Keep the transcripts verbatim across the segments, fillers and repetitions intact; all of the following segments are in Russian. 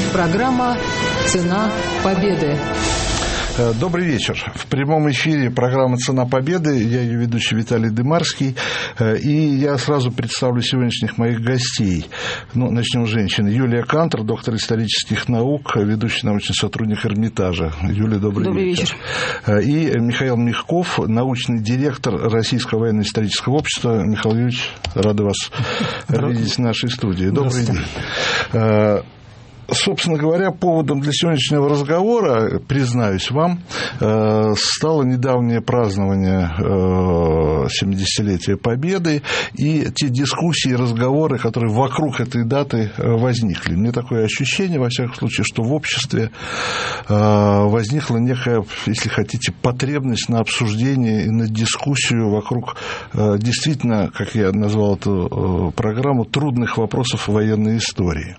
Программа «Цена победы». Добрый вечер. В прямом эфире программа «Цена победы». Я ее ведущий Виталий Дымарский. И я сразу представлю сегодняшних моих гостей. Ну, начнем с женщины. Юлия Кантор, доктор исторических наук, ведущий научный сотрудник Эрмитажа. Юлия, добрый, добрый вечер. вечер. И Михаил Мягков, научный директор Российского военно-исторического общества. Михаил Юрьевич, рады вас видеть в нашей студии. Добрый день. Собственно говоря, поводом для сегодняшнего разговора, признаюсь вам, стало недавнее празднование семидесятилетия Победы и те дискуссии и разговоры, которые вокруг этой даты возникли. Мне такое ощущение, во всяком случае, что в обществе возникла некая, если хотите, потребность на обсуждение и на дискуссию вокруг действительно, как я назвал эту программу, трудных вопросов военной истории.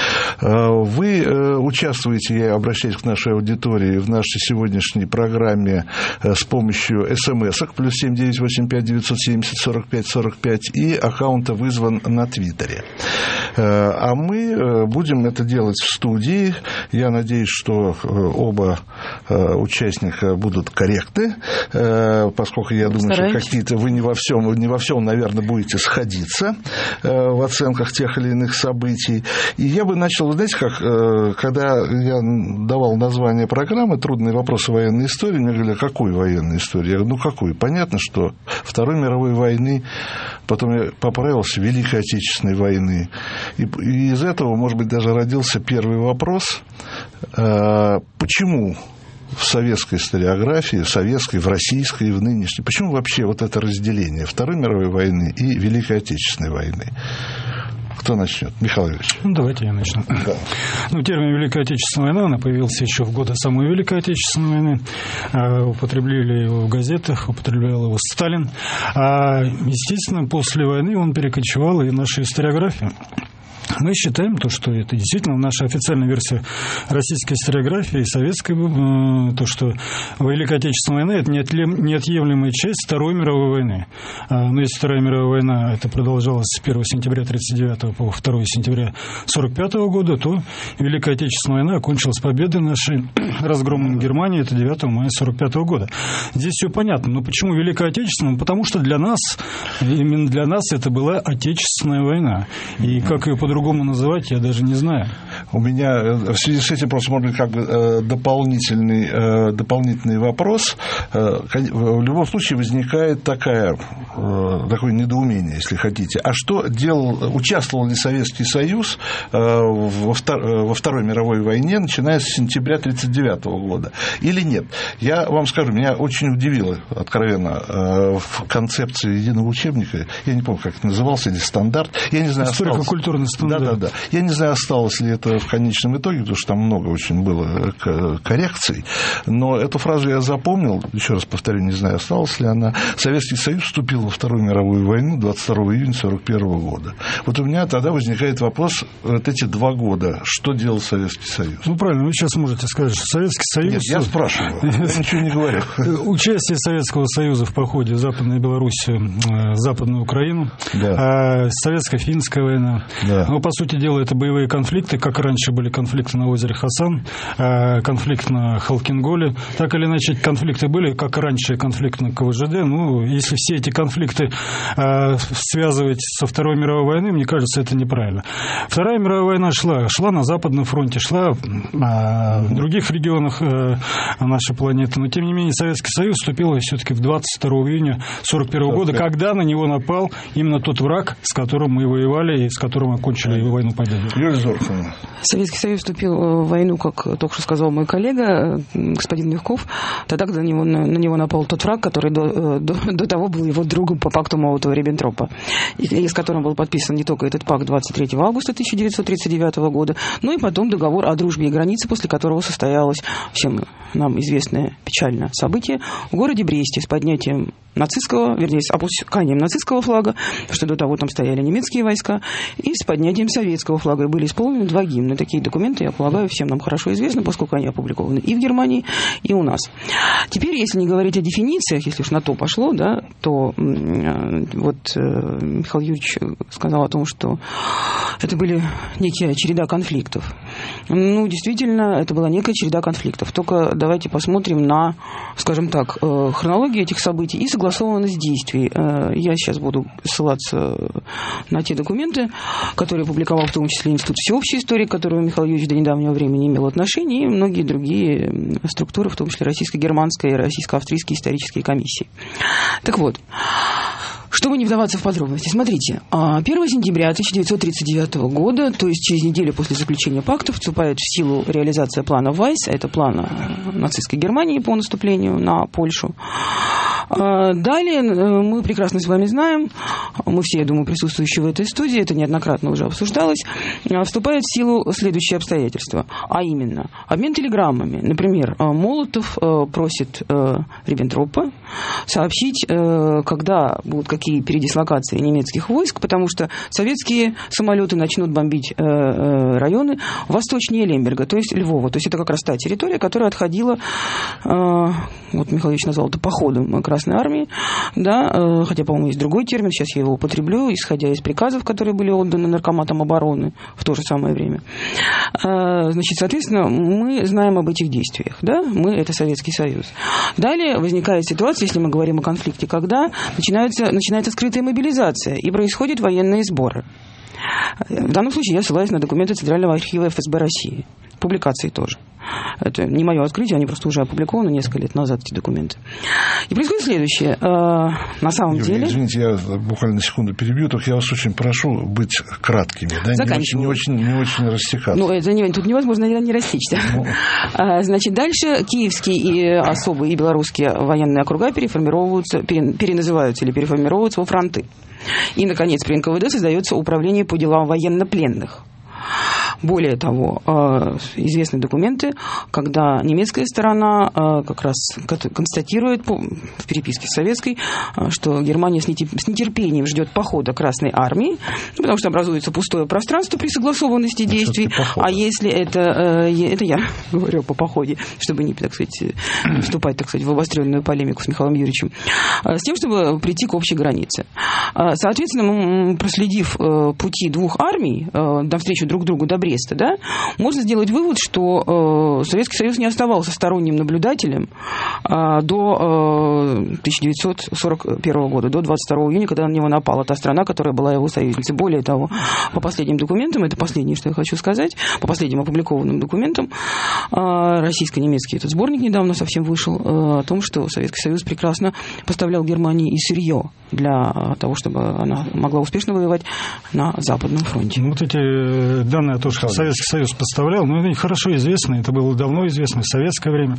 Вы участвуете, я обращаюсь к нашей аудитории, в нашей сегодняшней программе с помощью смс-ок плюс семь девять восемь пять девятьсот семьдесят сорок пять сорок пять и аккаунта «Вызван» на Твиттере. А мы будем это делать в студии. Я надеюсь, что оба участника будут корректны, поскольку я думаю, Стараюсь. что какие-то вы не во всем, не во всем, наверное, будете сходиться в оценках тех или иных событий. И я бы начал, знаете, как когда я давал название программы «Трудные вопросы военной истории», мне говорили, какой военной истории? Я говорю, ну какой? Понятно, что Второй мировой войны, потом я поправился, Великой Отечественной войны. И, и из этого, может быть, даже родился первый вопрос, почему в советской историографии, в советской, в российской и в нынешней, почему вообще вот это разделение Второй мировой войны и Великой Отечественной войны? Кто начнет? Михаил Ильич. Ну, давайте я начну. Да. Ну, термин «Великая Отечественная война», она появился еще в годы самой Великой Отечественной войны. Употребляли его в газетах, употреблял его Сталин. А, естественно, после войны он перекочевал и в нашу историографию. Мы считаем, то, что это действительно наша официальная версия российской историографии и советской, то, что Великая Отечественная война – это неотъемлемая часть Второй мировой войны. Но если Вторая мировая война это продолжалась с первого сентября тысяча девятьсот тридцать девятого по второго сентября тысяча девятьсот сорок пятого года, то Великая Отечественная война окончилась победой нашей, разгромом Германии, это девятого мая тысяча девятьсот сорок пятого года. Здесь все понятно. Но почему Великая Отечественная? Потому что для нас, именно для нас это была Отечественная война. И как ее по-другому называть, я даже не знаю. У меня в связи с этим просто, может быть, как бы дополнительный, дополнительный вопрос. В любом случае возникает такая, такое недоумение, если хотите. А что делал, участвовал ли Советский Союз во Второй мировой войне, начиная с сентября тысяча девятьсот тридцать девятого года, или нет? Я вам скажу, меня очень удивило, откровенно, в концепции единого учебника, я не помню, как это назывался, или стандарт, я не знаю, историко-культурный стандарт. Да, да, да. Я не знаю, осталось ли это в конечном итоге, потому что там много очень было коррекций, но эту фразу я запомнил, еще раз повторю, не знаю, осталась ли она. Советский Союз вступил во Вторую мировую войну двадцать второго июня тысяча девятьсот сорок первого года. Вот у меня тогда возникает вопрос, вот эти два года, что делал Советский Союз? Ну, правильно, вы сейчас можете сказать, что Советский Союз... Нет, я спрашиваю, я ничего не говорю. Участие Советского Союза в походе в Западной Белоруссии, в Западную Украину, да. Советско-финская война, да. Ну, по сути дела, это боевые конфликты, как раньше были конфликты на озере Хасан, конфликт на Халкинголе, так или иначе конфликты были, как раньше конфликт на ка вэ жэ дэ. Ну, если все эти конфликты связывать со Второй мировой войной, мне кажется, это неправильно. Вторая мировая война шла, шла на Западном фронте, шла в других регионах нашей планеты, но тем не менее Советский Союз вступил все-таки в двадцать второго июня тысяча девятьсот сорок первого года, когда на него напал именно тот враг, с которым мы воевали и с которым окончили войну победы. Юлия Зоркина. Советский Союз вступил в войну, как только что сказал мой коллега, господин Мягков, тогда, когда на него, на него напал тот враг, который до, до, до того был его другом по пакту Молотова-Риббентропа, и, и с которым был подписан не только этот пакт двадцать третьего августа тысяча девятьсот тридцать девятого года, но и потом договор о дружбе и границе, после которого состоялось всем нам известное печальное событие в городе Бресте с поднятием нацистского, вернее, с опусканием нацистского флага, что до того там стояли немецкие войска, и с поднятием именем советского флага были исполнены два гимна. Такие документы, я полагаю, всем нам хорошо известны, поскольку они опубликованы и в Германии, и у нас. Теперь, если не говорить о дефинициях, если уж на то пошло, да, то вот Михаил Юрьевич сказал о том, что это были некая череда конфликтов. Ну, действительно, это была некая череда конфликтов. Только давайте посмотрим на, скажем так, хронологию этих событий и согласованность действий. Я сейчас буду ссылаться на те документы, которые публиковал в том числе Институт всеобщей истории, к которому Михаил Юрьевич до недавнего времени имел отношение, и многие другие структуры, в том числе российско-германская и российско-австрийские исторические комиссии. Так вот, чтобы не вдаваться в подробности, смотрите, первого сентября тысяча девятьсот тридцать девятого года, то есть через неделю после заключения пакта, вступает в силу реализация плана Вайс, это плана нацистской Германии по наступлению на Польшу. Далее мы прекрасно с вами знаем, мы все, я думаю, присутствующие в этой студии, это неоднократно уже обсуждалось, вступает в силу следующие обстоятельства, а именно обмен телеграммами. Например, Молотов просит Риббентропа сообщить, когда будут какие передислокации немецких войск, потому что советские самолеты начнут бомбить районы восточнее Лемберга, то есть Львова. То есть это как раз та территория, которая отходила, вот Михаил Ильич назвал это походом Красной Армии, да, хотя, по-моему, есть другой термин, сейчас я его употреблю, исходя из приказов, которые были отданы Наркоматом обороны в то же самое время. Значит, соответственно, мы знаем об этих действиях, да, мы — это Советский Союз. Далее возникает ситуация, если мы говорим о конфликте, когда начинается, начинается скрытая мобилизация и происходят военные сборы. В данном случае я ссылаюсь на документы Центрального архива эф эс бэ России. Публикации тоже. Это не мое открытие, они просто уже опубликованы несколько лет назад, эти документы. И происходит следующее. На самом Юрий, деле... Извините, я буквально на секунду перебью, только я вас очень прошу быть краткими, да? Заканчиваю. Не очень, не очень, не очень растекаться. Ну, это не, тут невозможно не растечься. Ну. Значит, дальше киевские и особые и белорусские военные округа переформировываются, переназываются или переформировываются во фронты. И, наконец, при эн ка вэ дэ создается управление по делам военнопленных. Более того, известны документы, когда немецкая сторона как раз констатирует в переписке с советской, что Германия с нетерпением ждет похода Красной Армии, потому что образуется пустое пространство при согласованности действий. А если это... Это я говорю по походе, чтобы не, так сказать, вступать, так сказать, в обостренную полемику с Михаилом Юрьевичем, с тем, чтобы прийти к общей границе. Соответственно, проследив пути двух армий навстречу друг другу до Бреста, да, можно сделать вывод, что э, Советский Союз не оставался сторонним наблюдателем э, до э, тысяча девятьсот сорок первого года, до двадцать второго июня, когда на него напала та страна, которая была его союзницей. Более того, по последним документам, это последнее, что я хочу сказать, по последним опубликованным документам, э, российско-немецкий этот сборник недавно совсем вышел, э, о том, что Советский Союз прекрасно поставлял Германии и сырье для того, чтобы она могла успешно воевать на Западном фронте. Вот эти данные о том, что Советский Союз поставлял, но это хорошо известно, это было давно известно в советское время.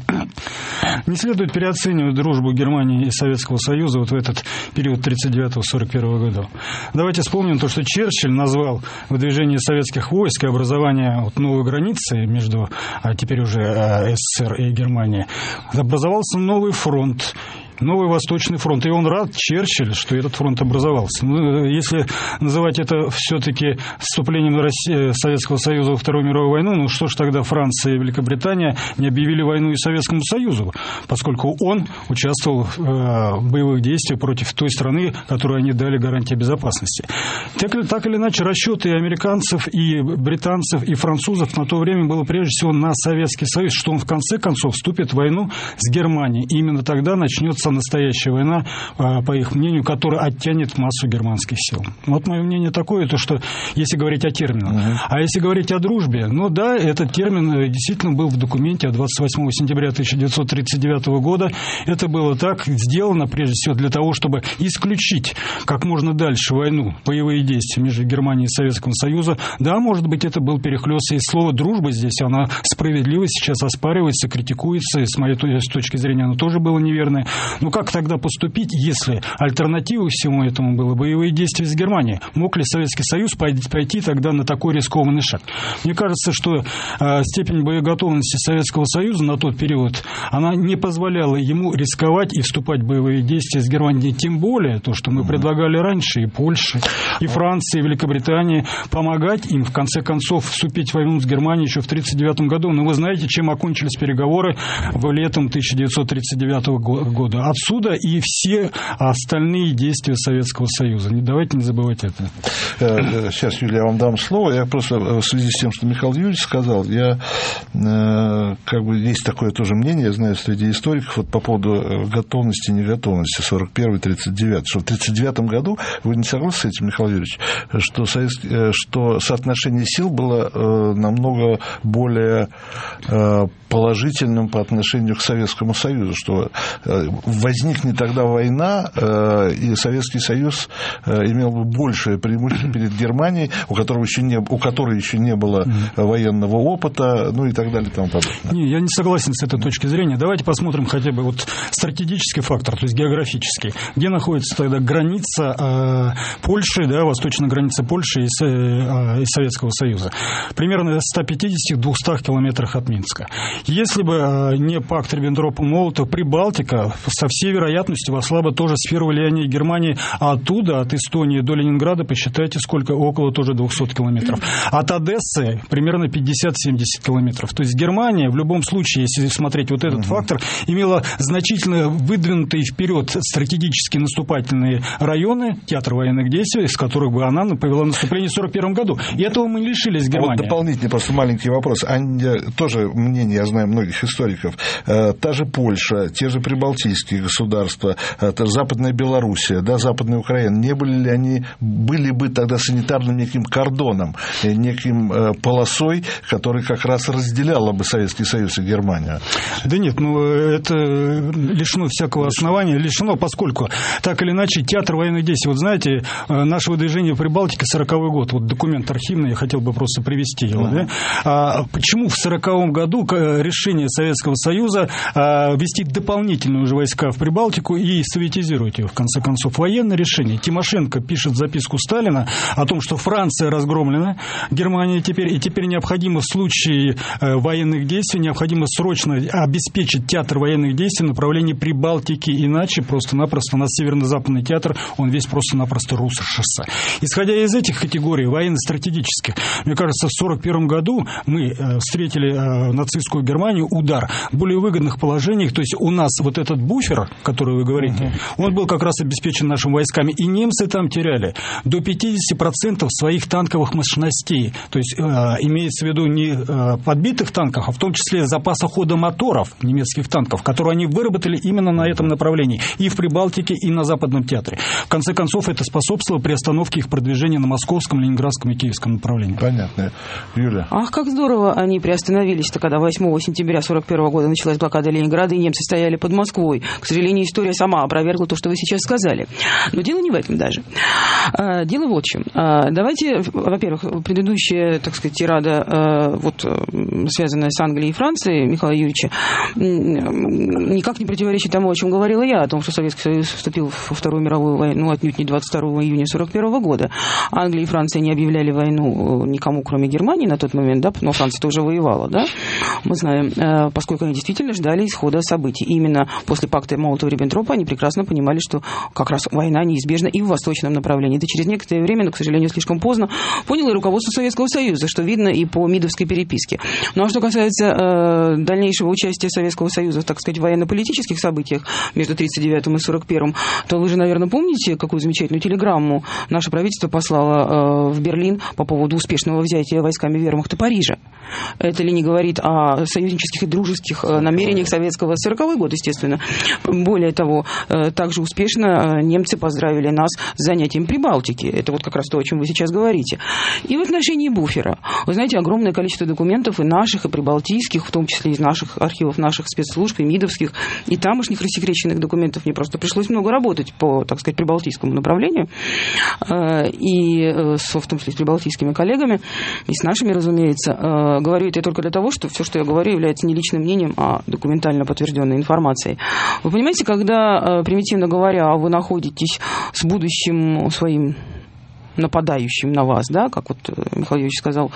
Не следует переоценивать дружбу Германии и Советского Союза вот в этот период тридцать девятого — сорок первого годов. Давайте вспомним то, что Черчилль назвал выдвижение советских войск и образование вот новой границы между, а теперь уже эс эс эс эр и Германией. Образовался новый фронт. Новый Восточный фронт. И он рад, Черчилль, что этот фронт образовался. Ну, если называть это все-таки вступлением России, Советского Союза во Вторую мировую войну, ну что ж тогда Франция и Великобритания не объявили войну и Советскому Союзу, поскольку он участвовал в э, боевых действиях против той страны, которой они дали гарантии безопасности. Так или, так или иначе, расчеты и американцев, и британцев, и французов на то время было прежде всего на Советский Союз, что он в конце концов вступит в войну с Германией. И именно тогда начнется настоящая война, по их мнению, которая оттянет массу германских сил. Вот мое мнение такое, то что если говорить о терминах. Uh-huh. А если говорить о дружбе, ну да, этот термин действительно был в документе от двадцать восьмого сентября тысяча девятьсот тридцать девятого года. Это было так сделано, прежде всего, для того, чтобы исключить как можно дальше войну, боевые действия между Германией и Советским Союзом. Да, может быть, это был перехлёст. И слово «дружба» здесь, она справедливо сейчас оспаривается, критикуется. И с моей точки зрения, оно тоже было неверное. Ну как тогда поступить, если альтернативой всему этому было боевые действия с Германией? Мог ли Советский Союз пойти тогда на такой рискованный шаг? Мне кажется, что э, степень боеготовности Советского Союза на тот период, она не позволяла ему рисковать и вступать в боевые действия с Германией. Тем более, то, что мы предлагали раньше, и Польше, и Франции, и Великобритании, помогать им, в конце концов, вступить в войну с Германией еще в тысяча девятьсот тридцать девятом году. Но вы знаете, чем окончились переговоры в летом тысяча девятьсот тридцать девятого года. Отсюда и все остальные действия Советского Союза. Не давайте не забывать это. Сейчас, Юлия, я вам дам слово. Я просто в связи с тем, что Михаил Юрьевич сказал, я как бы есть такое тоже мнение, я знаю, среди историков вот по поводу готовности и неготовности сорок первый тридцать девятый. Что в тридцать девятом году, вы не согласны с этим, Михаил Юрьевич, что, советский, что соотношение сил было намного более положительным по отношению к Советскому Союзу, что возникнет тогда война, и Советский Союз имел бы большее преимущество перед Германией, у которой еще не, у которой еще не было военного опыта, ну и так далее и тому подобное. Не, я не согласен с этой точки зрения. Давайте посмотрим хотя бы вот стратегический фактор, то есть географический. Где находится тогда граница э, Польши, да, восточная граница Польши и, э, и Советского Союза? Примерно в ста пятидесяти — двухстах километрах от Минска. Если бы э, не пакт Риббентропа-Молотова, Прибалтика со всей вероятностью вошла бы тоже в сферу влияния Германии, а оттуда, от Эстонии до Ленинграда, посчитайте, сколько, около тоже двухсот километров. От Одессы примерно пятьдесят-семьдесят километров. То есть Германия в любом случае, если смотреть вот этот uh-huh. фактор, имела значительно выдвинутые вперед стратегические наступательные районы, театр военных действий, из которых бы она повела наступление в сорок первом году. И этого мы лишились Германии. Вот дополнительный просто маленький вопрос. Они, тоже мнение, я знаю многих историков, та же Польша, те же прибалтийские государства, та Западная Белоруссия, да, Западная Украина, не были ли они, были бы тогда санитарным неким кордоном, неким полосой, который как раз разделяла бы Советский Союз и Германию? Да нет, ну это лишено всякого основания, лишено, поскольку так или иначе театр военных действий, вот знаете, наше выдвижение в Прибалтике сороковой год, вот документ архивный, я хотел бы просто привести его, uh-huh. да? А почему в сороковом году решение Советского Союза ввести дополнительные уже войска в Прибалтику и советизировать ее, в конце концов, военное решение? Тимошенко пишет записку Сталина о том, что Франция разгромлена, Германия теперь, и теперь необходимо в случае военных действий, необходимо срочно обеспечить театр военных действий в направлении Прибалтики, иначе просто-напросто на северно-западный театр, он весь просто-напросто рушится. Исходя из этих категорий военно-стратегических, мне кажется, в сорок первом году мы встретили нацистскую Германию удар в более выгодных положениях, то есть у нас вот этот буфер, который вы говорите, uh-huh. он был как раз обеспечен нашими войсками, и немцы там теряли до пятьдесят процентов своих танковых мощностей, то есть э, имеется в виду не э, подбитых танков, а в том числе запаса хода моторов немецких танков, которые они выработали именно на этом направлении, и в Прибалтике, и на Западном театре. В конце концов, это способствовало приостановке их продвижения на московском, ленинградском и киевском направлении. Понятно. Юля? Ах, как здорово они приостановились-то, когда восьмого сентября сорок первого года началась блокада Ленинграда, и немцы стояли под Москвой. К сожалению, история сама опровергла то, что вы сейчас сказали. Но дело не в этом даже. Дело вот в чем. Давайте, во-первых, предыдущая, так сказать, тирада, вот, связанная с Англией и Францией, Михаила Юрьевича, никак не противоречит тому, о чем говорила я, о том, что Советский Союз вступил во Вторую мировую войну отнюдь не двадцать второго июня сорок первого года. Англия и Франция не объявляли войну никому, кроме Германии на тот момент, да, но Франция-то уже воевала, да, мы знаем, поскольку они действительно ждали исхода событий. И именно после пакта Молотова-Риббентропа они прекрасно понимали, что как раз война неизбежна и в восточном направлении. Это через некоторое время, но, к сожалению, слишком поздно, поняло и руководство Советского Союза, что видно и по МИДовской переписке. Ну а что касается э, дальнейшего участия Советского Союза, так сказать, в военно-политических событиях между тридцать девятым и сорок первым, то вы же, наверное, помните, какую замечательную телеграмму наше правительство послало э, в Берлин по поводу успешного взятия войсками вермахта Парижа. Это ли не говорит о союзнических и дружеских э, намерениях советского сороковой год, естественно. Более того, э, также успешно э, немцы поздравили нас с занятием Прибалтики. Это вот как раз то, о чем вы сейчас говорите. И в отношении буфера. Вы знаете, огромное количество документов и наших, наших, и прибалтийских, в том числе из наших архивов, наших спецслужб, и МИДовских, и тамошних рассекреченных документов. Мне просто пришлось много работать по, так сказать, прибалтийскому направлению, и в том числе с прибалтийскими коллегами, и с нашими, разумеется. Говорю это только для того, что все, что я говорю, является не личным мнением, а документально подтвержденной информацией. Вы понимаете, когда, примитивно говоря, вы находитесь с будущим своим нападающим на вас, да, как вот Михаил Юрьевич сказал,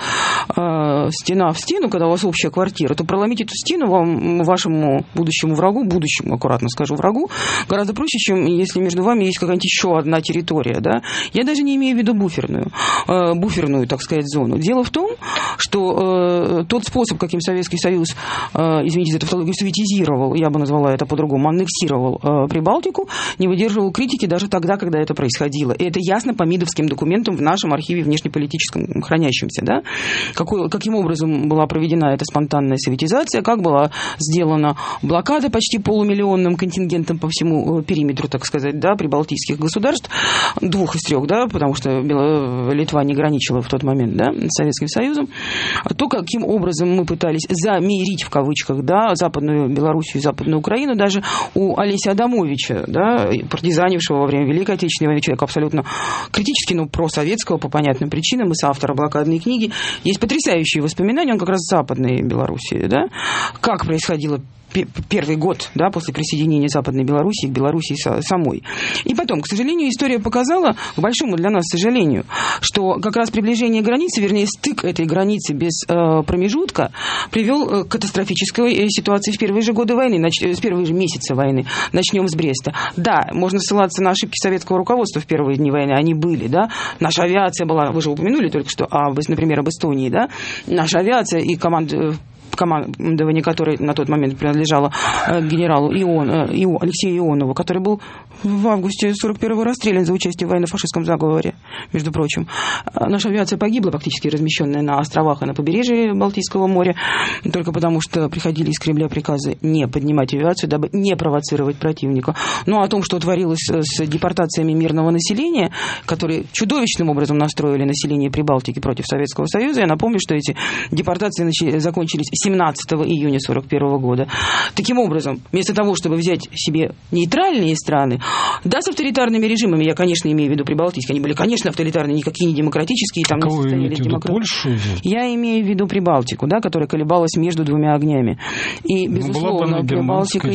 э, стена в стену, когда у вас общая квартира, то проломить эту стену вам, вашему будущему врагу, будущему, аккуратно скажу, врагу, гораздо проще, чем если между вами есть какая-нибудь еще одна территория, да. Я даже не имею в виду буферную, э, буферную, так сказать, зону. Дело в том, что э, тот способ, каким Советский Союз, э, извините за тавтологию, советизировал, я бы назвала это по-другому, аннексировал э, Прибалтику, не выдерживал критики даже тогда, когда это происходило. И это ясно по МИДовским документам в нашем архиве внешнеполитическом хранящемся, да, какой, каким образом была проведена эта спонтанная советизация, как была сделана блокада почти полумиллионным контингентом по всему периметру, так сказать, да, прибалтийских государств, двух из трех, да, потому что Литва не граничила в тот момент, да, с Советским Союзом, то, каким образом мы пытались замирить, в кавычках, да, Западную Белоруссию и Западную Украину, даже у Олеся Адамовича, да, партизанившего во время Великой Отечественной войны, человека абсолютно критически, но просоветского по понятным причинам, и соавтора блокадной книги. Есть потрясающие воспоминания, он как раз с Западной Белоруссии, да, как происходило первый год, да, после присоединения Западной Белоруссии к Белоруссии самой. И потом, к сожалению, история показала, к большому для нас сожалению, что как раз приближение границы, вернее, стык этой границы без э, промежутка привел к катастрофической ситуации в первые же годы войны, нач... в первые же месяцы войны. Начнем с Бреста. Да, можно ссылаться на ошибки советского руководства в первые дни войны, они были, да. Наша авиация была, вы же упомянули только что, а, например, об Эстонии, да. Наша авиация и команда командование, которое на тот момент принадлежало э, генералу Ион, э, Ио, Алексею Ионову, который был в августе сорок первого расстрелян за участие в военно-фашистском заговоре, между прочим. Наша авиация погибла, фактически размещенная на островах и на побережье Балтийского моря, только потому что приходили из Кремля приказы не поднимать авиацию, дабы не провоцировать противника. Ну, о том, что творилось с депортациями мирного населения, которые чудовищным образом настроили население Прибалтики против Советского Союза, я напомню, что эти депортации закончились семнадцатого июня сорок первого года. Таким образом, вместо того, чтобы взять себе нейтральные страны, да, с авторитарными режимами, я, конечно, имею в виду прибалтийские, они были, конечно, авторитарные, никакие не демократические, там не состояли демократии. Я имею в виду Прибалтику, да, которая колебалась между двумя огнями. И, безусловно, Прибалтика,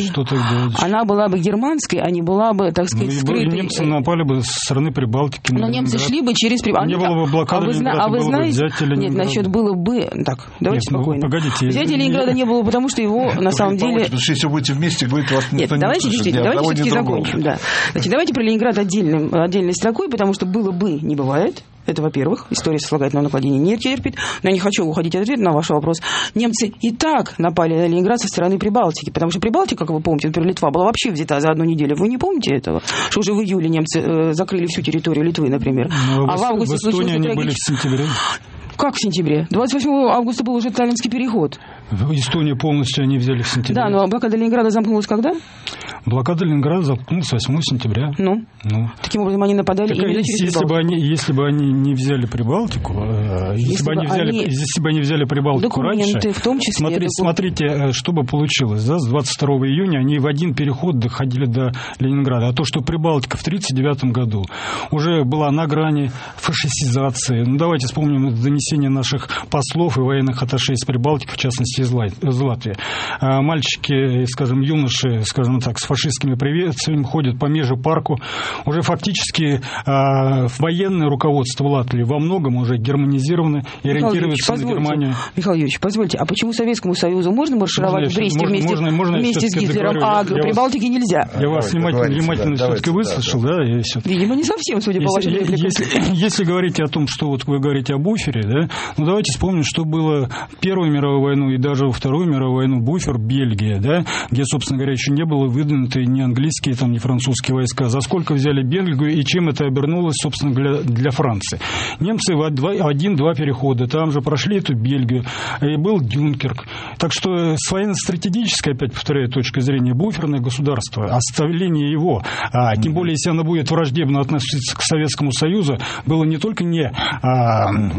она была бы германской, а не была бы, так сказать, ну, скрытой. Немцы напали бы со стороны Прибалтики. Но немцы шли бы через Прибалтику. Не было бы блокады, а вы, а вы знаете, нет, насчет было бы, так, давайте нет, спокойно. Ну, погодите, взятия Ленинграда не было, потому что его на самом деле... Потому что если вы будете вместе говорить, вас нет, никто давайте, не действительно, давайте все-таки закончим. Да. Значит, давайте про Ленинград отдельным, отдельной строкой, потому что было бы не бывает. Это, во-первых, история сослагательного наклонения не терпит. Но я не хочу уходить от ответа на ваш вопрос. Немцы и так напали на Ленинград со стороны Прибалтики, потому что Прибалтика, как вы помните, например, Литва была вообще взята за одну неделю. Вы не помните этого? Что уже в июле немцы э, закрыли всю территорию Литвы, например. Но а в августе в случился они были в сентябре. Как в сентябре? двадцать восьмого августа был уже Таллинский переход. Эстонию полностью они взяли в сентябре. Да, но блокада Ленинграда замкнулась когда? Блокада Ленинграда замкнулась восьмого сентября. Ну? ну. Таким образом, они нападали так, именно через если бы, они, если бы они не взяли Прибалтику, если, если, бы они взяли, они... если бы они взяли Прибалтику раньше, в том числе, смотрите, смотрите, что бы получилось. Да, с двадцать второго июня они в один переход доходили до Ленинграда. А то, что Прибалтика в тридцать девятом году уже была на грани фашистизации. Ну, давайте вспомним донесения наших послов и военных атташе из Прибалтики, в частности, из Латвии. Мальчики, скажем, юноши, скажем так, с фашистскими приветствиями ходят по межпарку. Уже фактически э, военное руководство Латвии во многом уже германизировано и ориентируется на Германию. Михаил Юрьевич, позвольте, а почему Советскому Союзу можно маршировать в Бресте вместе, можно, можно вместе с Гитлером, а Прибалтике нельзя? Я вас внимательно, внимательно да, все-таки выслушал. Да, да, видимо, не совсем, судя если, по вашим репликам. Если, если говорить о том, что вот вы говорите о буфере, да, ну давайте вспомним, что было в Первую мировую войну и даже во Вторую мировую войну. Буфер Бельгия, да, где, собственно говоря, еще не было выдвинуты ни английские, там, ни французские войска. За сколько взяли Бельгию и чем это обернулось, собственно, для, для Франции. Немцы в один-два перехода там же прошли эту Бельгию, и был Дюнкерк. Так что с военно-стратегической, опять повторяю, точки зрения, буферное государство, оставление его, а тем более, если оно будет враждебно относиться к Советскому Союзу, было не только не а, разумно,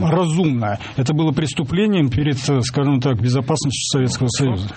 безумно. Это было преступлением перед, скажем так, безопасностью Советского Союза.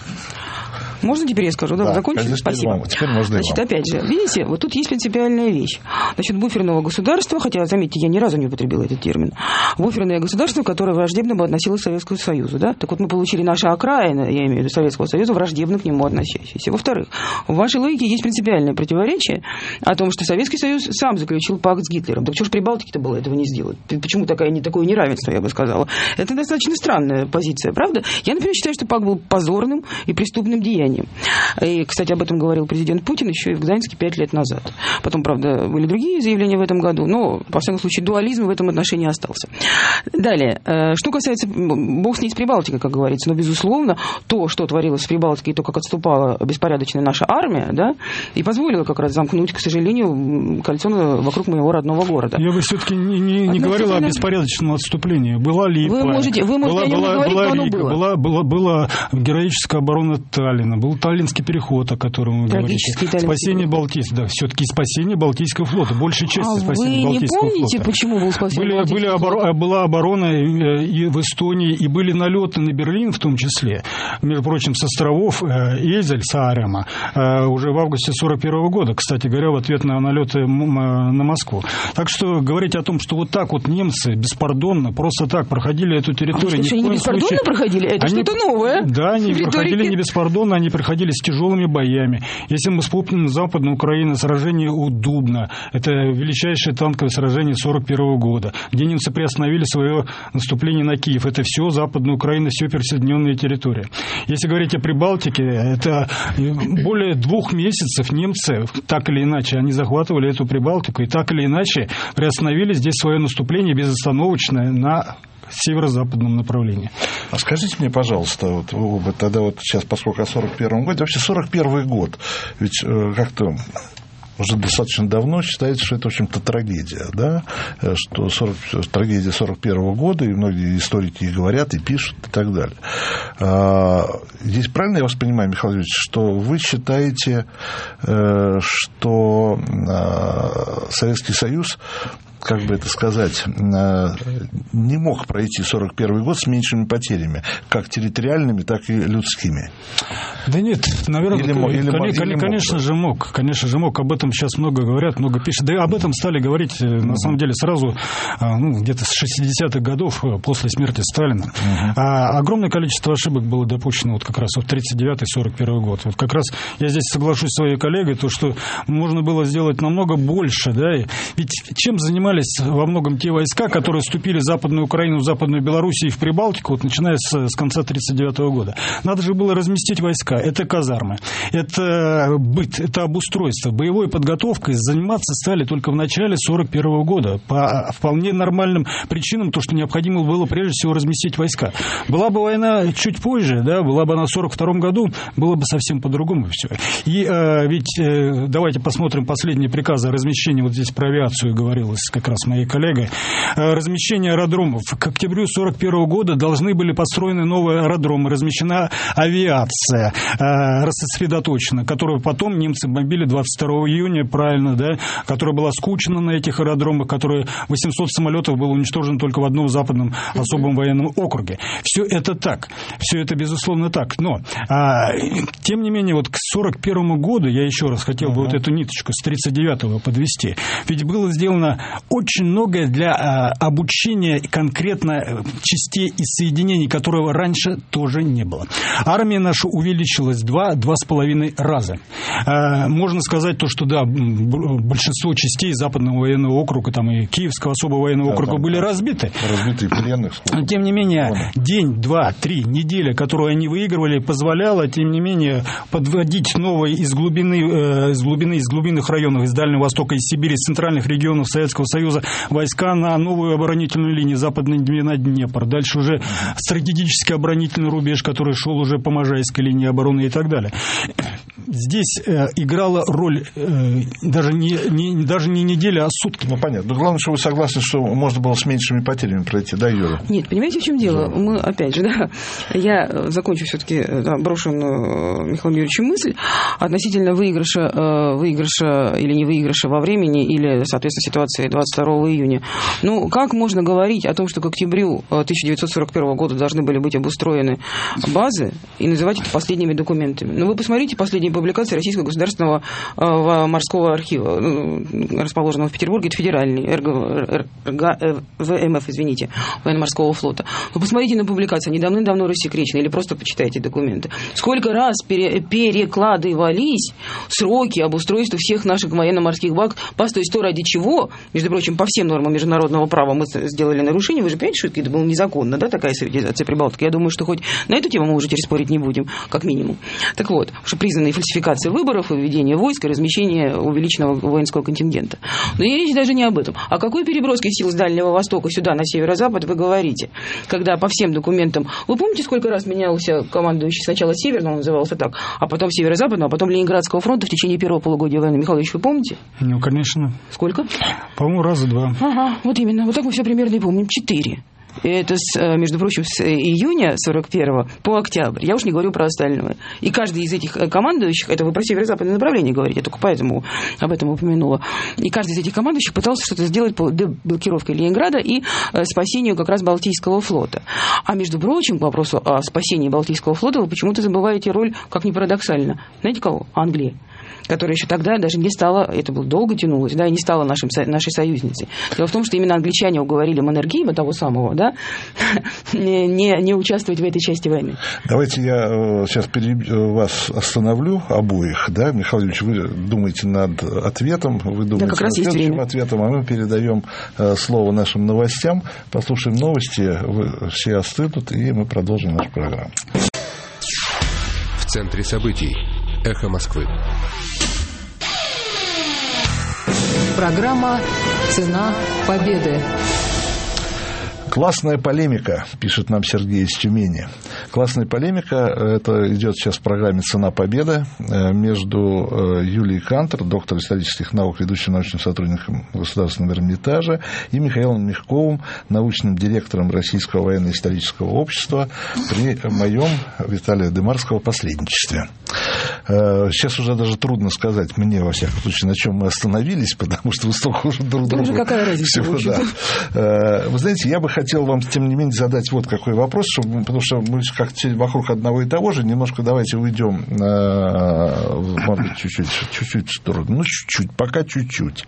Можно теперь я скажу? Да, да закончим? конечно, Спасибо. Вам. Теперь можно Значит, опять же, видите, вот тут есть принципиальная вещь. Значит, буферного государства, хотя, заметьте, я ни разу не употребила этот термин, буферное государство, которое враждебно бы относилось к Советскому Союзу. Да? Так вот, мы получили наши окраины, я имею в виду Советского Союза, враждебно к нему относящиеся. Во-вторых, в вашей логике есть принципиальное противоречие о том, что Советский Союз сам заключил пакт с Гитлером. Так что ж Прибалтике-то было этого не сделать? Почему такое, не такое неравенство, я бы сказала? Это достаточно странная позиция, правда? Я, например, считаю, что пакт был позорным и преступным деянием. И, кстати, об этом говорил президент Путин еще и в Гданьске пять лет назад. Потом, правда, были другие заявления в этом году, но, во всяком случае, дуализм в этом отношении остался. Далее. Что касается, бог с ней с Прибалтикой, как говорится, но, безусловно, то, что творилось в Прибалтике, и то, как отступала беспорядочная наша армия, да, и позволило как раз замкнуть, к сожалению, кольцо вокруг моего родного города. Я бы все-таки не, не, не говорила о беспорядочном отступлении. Была Липа. Вы можете, вы можете была, о нем была, говорить, была, но оно Рига, было. Была, была, была героическая оборона Таллина, был Таллинский переход, о котором вы говорите. Спасение Балтийского, да, все-таки спасение Балтийского флота, большей части а спасения Балтийского флота. Вы не помните, флота. Почему был спасен были, Балтийский были флот? обор... Была оборона и в Эстонии, и были налеты на Берлин в том числе, между прочим, с островов Эзель, Саарема, уже в августе сорок первого года, кстати говоря, в ответ на налеты на Москву. Так что говорить о том, что вот так вот немцы беспардонно, просто так проходили эту территорию... А что, они не беспардонно случае... проходили? Это они... что-то новое. Да, они проходили не беспардонно, они проходили с тяжелыми боями. Если мы вспомним Западную Украину, сражение у Дубна, это величайшее танковое сражение сорок первого года, где немцы приостановили свое наступление на Киев. Это все Западная Украина, все присоединенные территории. Если говорить о Прибалтике, это более двух месяцев немцы, так или иначе, они захватывали эту Прибалтику и так или иначе приостановили здесь свое наступление безостановочное на северо-западном направлении. А скажите мне, пожалуйста, вот оба тогда вот сейчас, поскольку о сорок первом годе, вообще сорок первый год, ведь э, как-то уже достаточно давно считается, что это, в общем-то, трагедия, да, что сорок, трагедия сорок первого года, и многие историки и говорят, и пишут, и так далее. А, здесь правильно я вас понимаю, Михаил Юрьевич, что вы считаете, что Советский Союз, как бы это сказать, не мог пройти сорок первый год с меньшими потерями, как территориальными, так и людскими? Да нет, наверное, или, или, или, конечно, или конечно мог, же мог, конечно же мог, об этом сейчас много говорят, много пишут, да и об этом стали говорить, uh-huh. на самом деле, сразу, ну, где-то с шестидесятых годов, после смерти Сталина. Uh-huh. А огромное количество ошибок было допущено вот как раз в тридцать девятый сорок первый год. Вот как раз я здесь соглашусь с своей коллегой, то, что можно было сделать намного больше, да, ведь чем занимались во многом те войска, которые вступили в Западную Украину, в Западную Белоруссию и в Прибалтику, вот, начиная с, с конца тридцать девятого года. Надо же было разместить войска. Это казармы, это быт, это обустройство. Боевой подготовкой заниматься стали только в начале сорок первого года. По вполне нормальным причинам, то, что необходимо было прежде всего разместить войска. Была бы война чуть позже, да, была бы она в сорок втором году, было бы совсем по-другому все. И э, ведь э, давайте посмотрим последние приказы о размещении, вот здесь про авиацию говорилось как раз моей коллегой, размещение аэродромов. К октябрю сорок первого года должны были построены новые аэродромы, размещена авиация, рассредоточена, которую потом немцы бомбили двадцать второго июня, правильно, да, которая была скучена на этих аэродромах, которые восемьсот самолетов было уничтожено только в одном западном особом военном округе. Все это так, все это безусловно так, но а, тем не менее вот к сорок первому году я еще раз хотел бы uh-huh. вот эту ниточку с тридцать девятого подвести, ведь было сделано очень многое для а, обучения конкретно частей и соединений, которого раньше тоже не было. Армия наша увеличилась два-два с половиной раза. А, можно сказать то, что да, большинство частей Западного военного округа, там и Киевского особого военного да, округа там, были разбиты. Разбиты пленных. Но, тем не менее, Вон. день, два, три, неделя, которую они выигрывали, позволяла, тем не менее, подводить новые из глубины, э, из глубины, из глубинных районов, из Дальнего Востока, из Сибири, из центральных регионов Советского Союза войска на новую оборонительную линию Западной Двина Днепр. Дальше уже стратегический оборонительный рубеж, который шел уже по Можайской линии обороны и так далее. Здесь э, играла роль э, даже, не, не, даже не неделя, а сутки. Ну, понятно. Но главное, что вы согласны, что можно было с меньшими потерями пройти, да, Юра? Нет, понимаете, в чем дело? Мы, опять же, да, я закончу все-таки да, брошенную Михаилом Юрьевичем мысль относительно выигрыша, выигрыша или не выигрыша во времени, или, соответственно, ситуации двадцать двадцать второго июня. Ну, как можно говорить о том, что к октябрю тысяча девятьсот сорок первого года должны были быть обустроены базы, и называть это последними документами? Ну, вы посмотрите последние публикации Российского государственного морского архива, расположенного в Петербурге, это федеральный, ВМФ, извините, военно-морского флота. Вы посмотрите на публикации, они давным-давно рассекречены, или просто почитайте документы. Сколько раз пере, перекладывались сроки обустройства всех наших военно-морских баз, по то есть то, ради чего, между прочим, по всем нормам международного права мы сделали нарушение. Вы же понимаете, что это было незаконно, да, такая советизация Прибалтики? Я думаю, что хоть на эту тему мы уже теперь спорить не будем, как минимум. Так вот, что признанные фальсификации выборов, введение войск и размещение увеличенного воинского контингента. Но и речь даже не об этом. О какой переброске сил с Дальнего Востока сюда, на северо-запад, вы говорите? Когда по всем документам... Вы помните, сколько раз менялся командующий сначала Северного, он назывался так, а потом Северо-Западного, а потом Ленинградского фронта в течение первого полугодия войны? Михайлович, вы помните? Ну, конечно. Сколько? По-моему, раза два. Ага, вот именно. Вот так мы все примерно и помним. Четыре. И это, с, между прочим, с июня сорок первого по октябрь. Я уж не говорю про остальное. И каждый из этих командующих, это вы про северо-западное направление говорите, я только поэтому об этом упомянула. И каждый из этих командующих пытался что-то сделать по деблокировке Ленинграда и спасению как раз Балтийского флота. А между прочим, к вопросу о спасении Балтийского флота вы почему-то забываете роль, как ни парадоксально. Знаете кого? Англии, которая еще тогда даже не стала, это было долго тянулось, да, и не стала нашим, нашей союзницей. Дело в том, что именно англичане уговорили Маннергейма, того самого, да, не, не участвовать в этой части войны. Давайте я сейчас переб... вас остановлю обоих, да, Михаил Юрьевич, вы думаете над ответом, вы думаете да, как раз над следующим ответом, а мы передаем слово нашим новостям, послушаем новости, вы все остынут, и мы продолжим нашу программу. В центре событий. Эхо Москвы. Программа «Цена победы». Классная полемика, пишет нам Сергей из Тюмени. Классная полемика, это идет сейчас в программе «Цена победы» между Юлией Кантер, доктором исторических наук, ведущим научным сотрудником Государственного Эрмитажа, и Михаилом Мягковым, научным директором Российского военно-исторического общества, при моем, Виталия Дымарского, посредничестве. Сейчас уже даже трудно сказать мне, во всяком случае, на чем мы остановились, потому что вы столько уже друг другу... Какая разница, всего, да. Вы знаете, я бы хотел вам, тем не менее, задать вот какой вопрос, чтобы, потому что мы как вокруг одного и того же, немножко давайте уйдем, может быть, чуть-чуть, чуть-чуть в сторону, ну, чуть-чуть, пока чуть-чуть.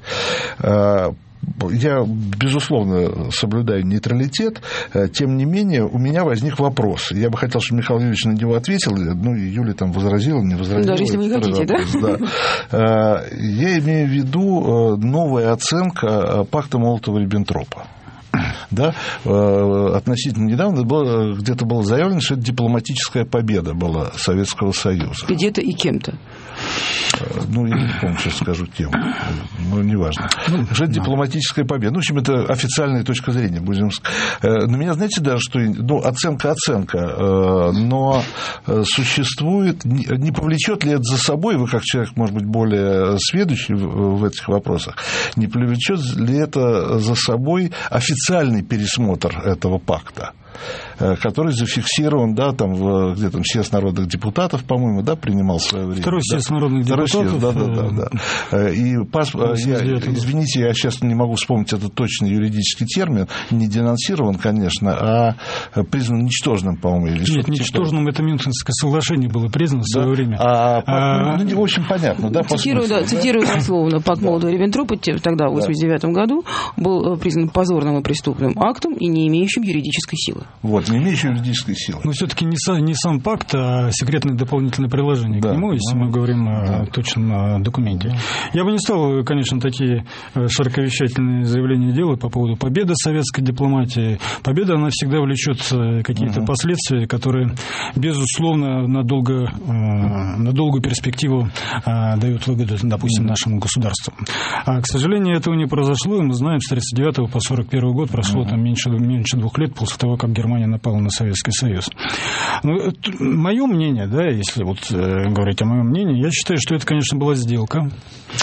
Я, безусловно, соблюдаю нейтралитет, тем не менее, у меня возник вопрос. Я бы хотел, чтобы Михаил Юрьевич на него ответил, ну, и Юля там возразила, не возразила. Даже если вы не хотите, вопрос, да? Да. Я имею в виду новая оценка пакта Молотова-Риббентропа. Да, относительно недавно было, где-то было заявлено, что это дипломатическая победа была Советского Союза. Где-то и кем-то. Ну, я не помню, сейчас скажу тему, но неважно. Ну, что это дипломатическая победа. Ну, в общем, это официальная точка зрения, будем сказать. На меня, знаете, даже, что ну, оценка-оценка, но существует, не повлечет ли это за собой, вы как человек, может быть, более сведущий в этих вопросах, не повлечет ли это за собой официальный пересмотр этого пакта, который зафиксирован, да, там, где там съезд народных депутатов, по-моему, да, принимал в свое время. Второй съезд да? народных Второй депутатов. Съезд, да, да, да, да. И пас... я, извините, я сейчас не могу вспомнить этот точный юридический термин, не денонсирован, конечно, а признан ничтожным, по-моему. Или Нет, ничтожным это Мюнхенское соглашение было признано в свое да? время. А, а, ну, не очень понятно, да? Цитирую, да, цитирую дословно, пакт Молотова-Риббентропа тогда, в восемьдесят девятом году, был признан позорным и преступным актом и не имеющим юридической силы. Вот, не имеющий юридической силы. Но все-таки не, не сам пакт, а секретное дополнительное приложение да. к нему, если да. мы говорим да. о точном документе. Да. Я бы не стал, конечно, такие широковещательные заявления делать по поводу победы советской дипломатии. Победа, она всегда влечет какие-то uh-huh. последствия, которые, безусловно, на, долго, на долгую перспективу дают выгоду, допустим, uh-huh. нашему государству. А, к сожалению, этого не произошло, и мы знаем, с тридцать девятого по сорок первый год прошло uh-huh. там меньше, меньше двух лет после того, как Германия напала на Советский Союз. Ну, мое мнение, да, если вот э, говорить о моем мнении, я считаю, что это, конечно, была сделка.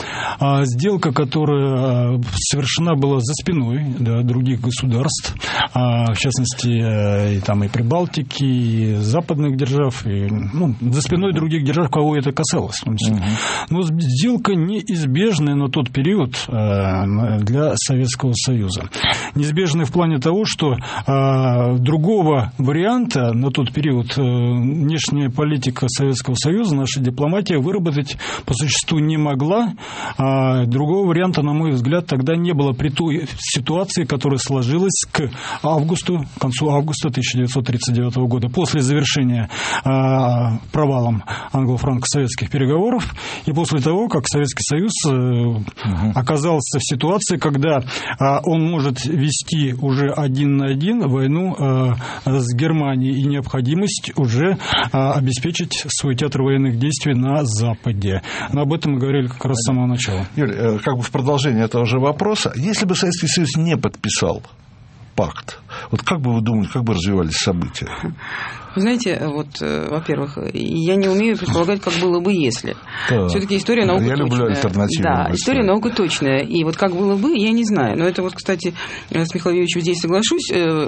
А сделка, которая совершена была за спиной, да, других государств, а, в частности, и, там, и Прибалтики, и западных держав, и, ну, за спиной других держав, кого это касалось. Uh-huh. Но сделка неизбежная на тот период а, для Советского Союза. Неизбежная в плане того, что а, другого варианта на тот период а, внешняя политика Советского Союза, наша дипломатия выработать по существу не могла. А другого варианта, на мой взгляд, тогда не было при той ситуации, которая сложилась к августу, к концу августа тысяча девятьсот тридцать девятого года, после завершения а, провалом англо-франко-советских переговоров и после того, как Советский Союз а, угу. оказался в ситуации, когда а, он может вести уже один на один войну а, с Германией, и необходимость уже а, обеспечить свой театр военных действий на Западе. Но об этом мы говорили как раз с самого начала. Юрий, как бы в продолжение этого же вопроса, если бы Советский Союз не подписал пакт, вот как бы вы думали, как бы развивались события? Вы знаете, вот, во-первых, я не умею предполагать, как было бы, если. Да. Все-таки история наука я точная. Я люблю альтернативу. Да, история наука точная. И вот как было бы, я не знаю. Но это вот, кстати, с Михаилом Юрьевичем здесь соглашусь,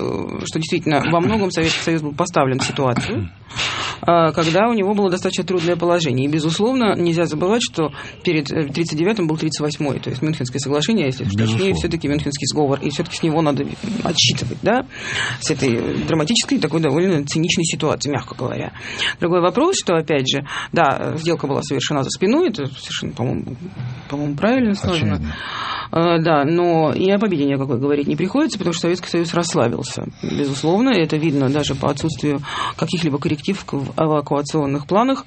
что действительно во многом Советский Союз был поставлен в ситуацию, когда у него было достаточно трудное положение. И, безусловно, нельзя забывать, что перед тридцать девятым был тридцать восьмой, то есть Мюнхенское соглашение, если точнее, все-таки Мюнхенский сговор. И все-таки с него надо отсчитывать, да, с этой драматической, такой довольно циничной ситуации, мягко говоря. Другой вопрос, что, опять же, да, сделка была совершена за спиной, это совершенно, по-моему, по-моему правильно сказано. Uh, да, но и о победе никакой говорить не приходится, потому что Советский Союз расслабился. Безусловно, это видно даже по отсутствию каких-либо корректив в эвакуационных планах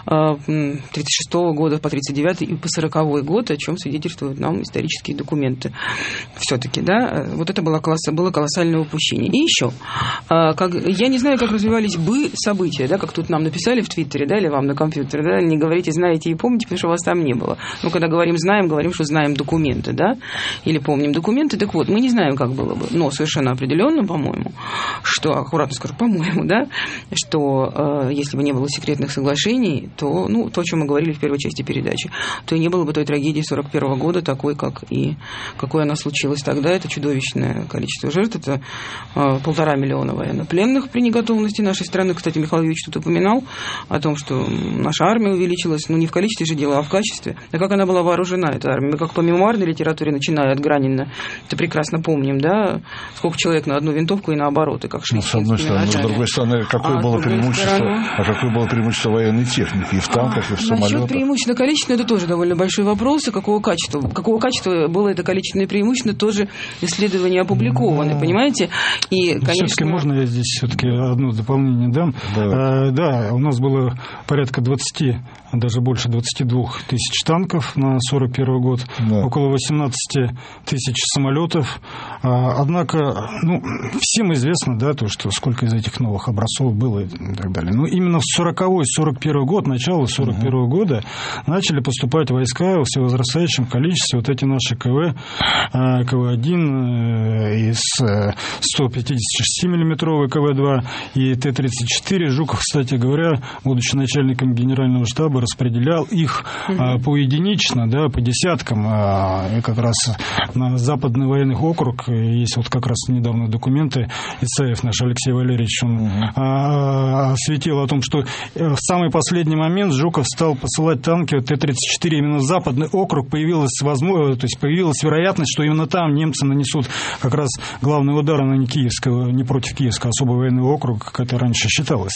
тридцать шестого года по тридцать девятый и по сороковой год, о чем свидетельствуют нам исторические документы. Все-таки, да, вот это было, колосс... было колоссальное упущение. И еще, как... я не знаю, как развивались бы события, да, как тут нам написали в Твиттере, да, или вам на компьютере, да, не говорите, знаете и помните, потому что вас там не было. Но когда говорим «знаем», говорим, что знаем документы, да, или помним документы. Так вот, мы не знаем, как было бы, но совершенно определенно, по-моему, что, аккуратно скажу, по-моему, да, что э, если бы не было секретных соглашений, то, ну, то, о чем мы говорили в первой части передачи, то и не было бы той трагедии сорок первого года, такой, как и какой она случилась тогда. Это чудовищное количество жертв, это э, полтора миллиона военнопленных при неготовности нашей страны. Кстати, Михаил Юрьевич тут упоминал о том, что наша армия увеличилась, ну, не в количестве же дела, а в качестве. А как она была вооружена, эта армия? Мы как по мемуарной литературе, начиная от Гранина, это прекрасно помним, да, сколько человек на одну винтовку и наоборот, и как шли. Ну, с одной стороны, но с другой стороны, какое а было преимущество, стороны... а какое было преимущество военной техники и в танках, а, и в самолетах? Насчет преимущества количественного, это тоже довольно большой вопрос, и какого качества, какого качества было это количественное преимущество, тоже исследования опубликованы, ну, понимаете? И, конечно... Все-таки можно я здесь все-таки одно дополнение дам? Да. А, да, у нас было порядка двадцать, даже больше двадцать два тысяч танков на сорок первый год, да. Около восемнадцать тысяч самолетов. Однако, ну, всем известно, да, то, что сколько из этих новых образцов было и так далее. Но именно в сороковой сорок первый год, начало сорок первого uh-huh. года начали поступать войска в всевозрастающем количестве. Вот эти наши КВ, КВ один из сто пятьдесят шесть миллиметровый КВ два и Т тридцать четыре. Жуков, кстати говоря, будучи начальником генерального штаба, распределял их uh-huh. поединично, да, по десяткам. И как раз на Западный военный округ есть вот как раз недавно документы. Исаев наш Алексей Валерьевич, он uh-huh. осветил о том, что в самый последний момент Жуков стал посылать танки Т тридцать четыре именно в Западный округ. Появилась возможность, то есть появилась вероятность, что именно там немцы нанесут как раз главный удар, а не Киевского, не против Киевского особого военного округа, как это раньше считалось.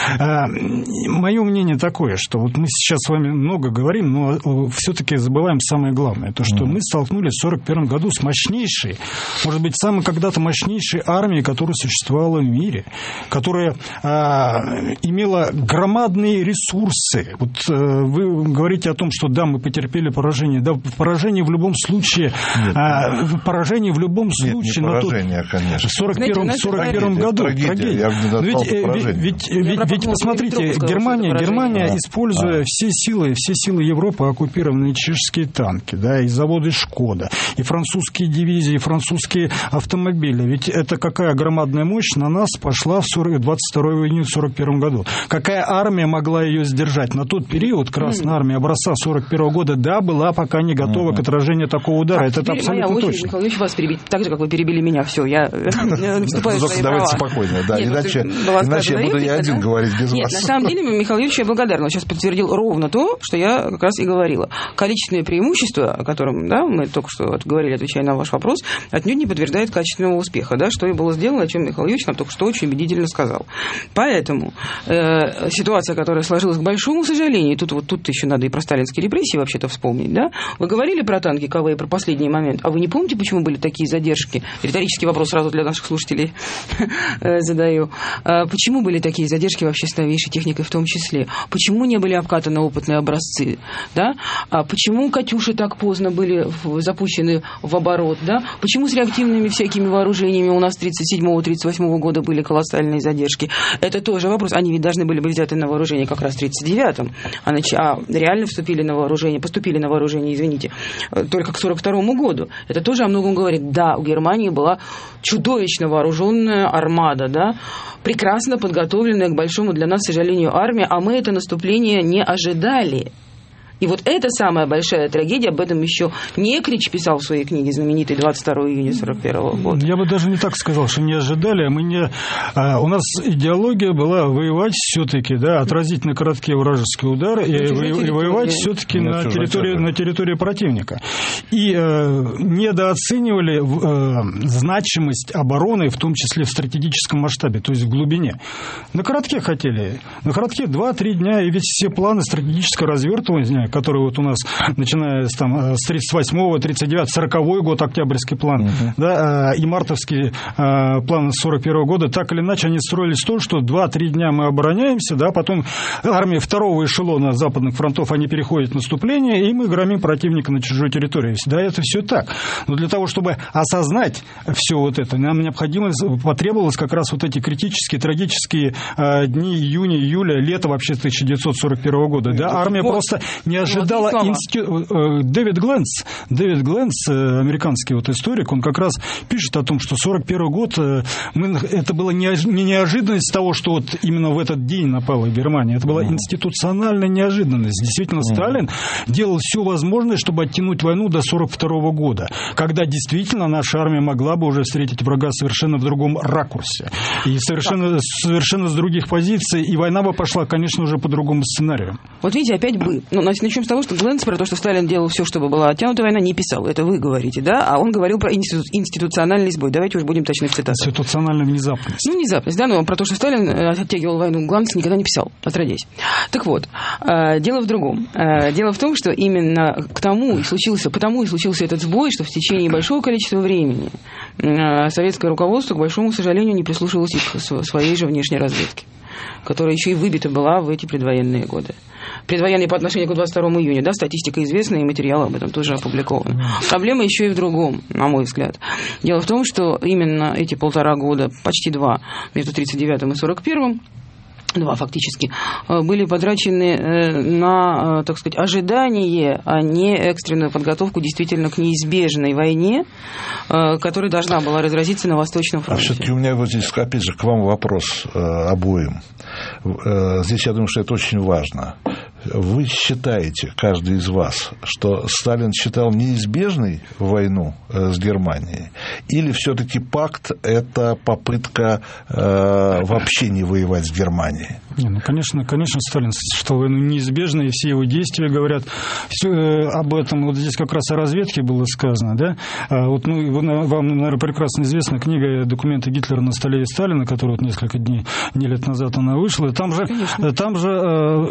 Мое мнение такое, что вот мы сейчас с вами много говорим, но все-таки забываем самое главное, то, что uh-huh. мы столкнулись в сорок первом году с мощнейшей, может быть, самой когда-то мощнейшей армией, которая существовала в мире, которая а, имела имела громадные ресурсы. Вот вы говорите о том, что да, мы потерпели поражение. Да, поражение в любом случае, нет, а, поражение в любом случае. Нет, не поражение, то, конечно. В сорок первом году. Трагедия. Ведь, ведь, ведь, ведь посмотрите, Германия, Германия а, используя а. все силы, все силы Европы, оккупированные чешские танки, да, и заводы Шкода, и французские дивизии, и французские автомобили. Ведь это какая громадная мощь на нас пошла в двадцать второго июня сорок первом году. Какая армия могла ее сдержать? На тот период Красная армия образца сорок первого года, да, была пока не готова mm-hmm. к отражению такого удара. А, это это абсолютно точно. Я Михаил Ильич, вас перебить, так же, как вы перебили меня. Все, я вступаю в свои права. Давайте спокойно, да, иначе я буду я один говорить без вас. Нет, на самом деле, Михаил Ильич, я благодарна. Он сейчас подтвердил ровно то, что я как раз и говорила. Количественное преимущество, о котором, да, мы только что говорили, отвечая на ваш вопрос, отнюдь не подтверждает качественного успеха, да, что и было сделано, о чем Михаил Ильич нам только что очень убедительно сказал. Поэтому э, ситуация, которая сложилась, к большому сожалению, тут вот тут еще надо и про сталинские репрессии вообще-то вспомнить, да? Вы говорили про танки КВ и про последний момент, а вы не помните, почему были такие задержки? Риторический вопрос сразу для наших слушателей задаю. Почему были такие задержки вообще с новейшей техникой в том числе? Почему не были обкатаны опытные образцы? Да? А почему «Катюши» так поздно были запущены в оборот? Да? Почему с реактивными всякими вооружениями у нас тридцать седьмого тридцать восьмого года были колоссальные задержки? Это тоже вопрос. Они ведь должны были быть взяты на вооружение как раз в тридцать девятом, а, нач... а реально вступили на вооружение, поступили на вооружение, извините, только к сорок второму году. Это тоже о многом говорит. Да, у Германии была чудовищно вооруженная армада, да, прекрасно подготовленная к большому для нас, к сожалению, армия, а мы это наступление не ожидали. И вот это самая большая трагедия, об этом еще Некрич писал в своей книге знаменитой двадцать второго июня сорок первого года. Я бы даже не так сказал, что не ожидали, а мы не... А, у нас идеология была воевать все-таки, да, отразить на короткие вражеские удары и, и, и воевать все-таки на территории, на территории противника. И э, недооценивали э, значимость обороны, в том числе в стратегическом масштабе, то есть в глубине. На коротке хотели, на коротке два-три дня, и ведь все планы стратегического развертывания, который вот у нас, начиная с, там, с тридцать восьмого, тридцать девятого, сороковой год, октябрьский план, uh-huh. да, и мартовский а, план сорок первого года, так или иначе, они строились то, что два-три дня мы обороняемся, да, потом армия второго эшелона западных фронтов, они переходят в наступление, и мы громим противника на чужой территории. Да, это все так. Но для того, чтобы осознать все вот это, нам необходимо, потребовалось как раз вот эти критические, трагические а, дни июня, июля, лета вообще тысяча девятьсот сорок первого года. Да, армия вот. просто не ожидала институт... Дэвид Гленц, Дэвид Гленц, американский вот историк, он как раз пишет о том, что сорок первый год, мы... это была не неожиданность того, что вот именно в этот день напала Германия, это была институциональная неожиданность. Действительно, Сталин делал все возможное, чтобы оттянуть войну до сорок второго года, когда действительно наша армия могла бы уже встретить врага совершенно в другом ракурсе и совершенно, совершенно с других позиций, и война бы пошла, конечно, уже по другому сценарию. Вот видите, опять бы. Ну, начнем с того, что Гленц про то, что Сталин делал все, чтобы была оттянута война, не писал. Это вы говорите, да? А он говорил про институ... институциональный сбой. Давайте уж будем точны в цитатах. Институциональная внезапность. Ну, внезапность, да, но про то, что Сталин оттягивал войну, Гленц никогда не писал, отродясь. Так вот, дело в другом. Дело в том, что именно к тому и случился, потому и случился этот сбой, что в течение большого количества времени советское руководство, к большому сожалению, не прислушивалось к своей же внешней разведке, которая еще и выбита была в эти предвоенные годы. Предвоенные по отношению к двадцать второму июня, да, статистика известна, и материалы об этом тоже опубликованы. Проблема еще и в другом, на мой взгляд. Дело в том, что именно эти полтора года, почти два, между тридцать девятым и сорок первым, два фактически, были потрачены на, так сказать, ожидание, а не экстренную подготовку действительно к неизбежной войне, которая должна была разразиться на Восточном фронте. А все-таки у меня вот здесь, опять же, к вам вопрос обоим. Здесь я думаю, что это очень важно. Вы считаете, каждый из вас, что Сталин считал неизбежной войну с Германией? Или все-таки пакт – это попытка э, вообще не воевать с Германией? Не, ну, конечно, конечно, Сталин считал войну неизбежной, и все его действия говорят все, э, об этом. Вот здесь как раз о разведке было сказано, да? А вот, ну, вам, наверное, прекрасно известна книга «Документы Гитлера на столе Сталина», которая вот несколько дней, не лет назад она вышла. Там же, там же э,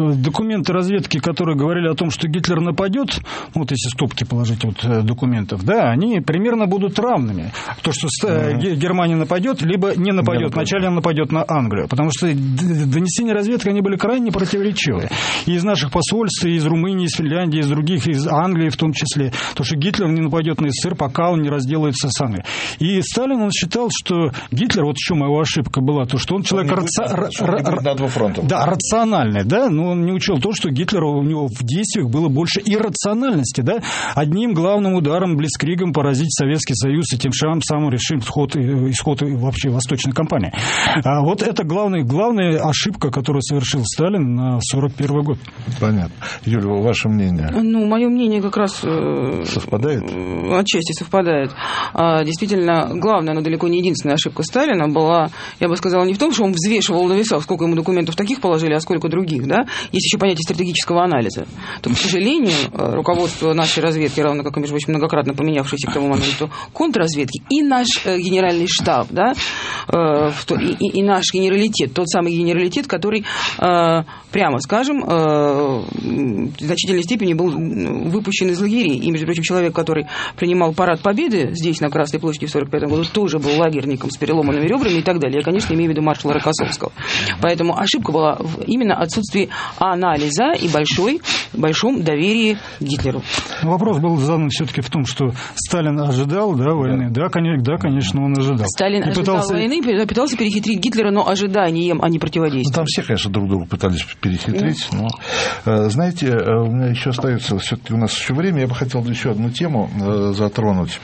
документы разведки, которые говорили о том, что Гитлер нападет, вот если стопки положить вот документов, да, они примерно будут равными. То, что mm-hmm. Германия нападет, либо не нападет. Вначале она нападет на Англию. Потому что донесения разведки, они были крайне противоречивые. И из наших посольств, и из Румынии, из Финляндии, из других, из Англии в том числе. То, что Гитлер не нападет на СССР, пока он не разделается с Англией. И Сталин, он считал, что Гитлер, вот в чем его ошибка была, то, что он человек раци... да, рациональный, да, но он не учел то, что Гитлер, у него в действиях было больше иррациональности, да, одним главным ударом, блицкригом поразить Советский Союз и тем самым решить исход, исход вообще Восточной кампании. А вот это главная, главная ошибка, которую совершил Сталин на сорок первый год. Понятно. Юля, ваше мнение? Ну, мое мнение как раз... Совпадает? Отчасти совпадает. Действительно, главная, но далеко не единственная ошибка Сталина была, я бы сказала, не в том, что он взвешивал на весах, сколько ему документов таких положили, а сколько других, да? Есть еще понятие стратегического анализа. То, к сожалению, руководство нашей разведки, равно как и, между прочим, многократно поменявшейся к тому моменту контрразведки, и наш генеральный штаб, да, и, и, и наш генералитет, тот самый генералитет, который, прямо скажем, в значительной степени был выпущен из лагерей. И, между прочим, человек, который принимал парад Победы здесь, на Красной площади в сорок пятом году, тоже был лагерником с переломанными ребрами и так далее. Я, конечно, имею в виду маршала Рокоссовского. Поэтому ошибка была в именно отсутствии анализа и большой, большом доверии к Гитлеру. Вопрос был задан все-таки в том, что Сталин ожидал, да, войны. Да, конечно, да, конечно, он ожидал. Сталин и ожидал пытался... войны, пытался перехитрить Гитлера, но ожиданием, а не противодействием. Ну, там все, конечно, друг друга пытались перехитрить. Да. Но, знаете, у меня еще остается, все-таки у нас еще время, я бы хотел еще одну тему затронуть.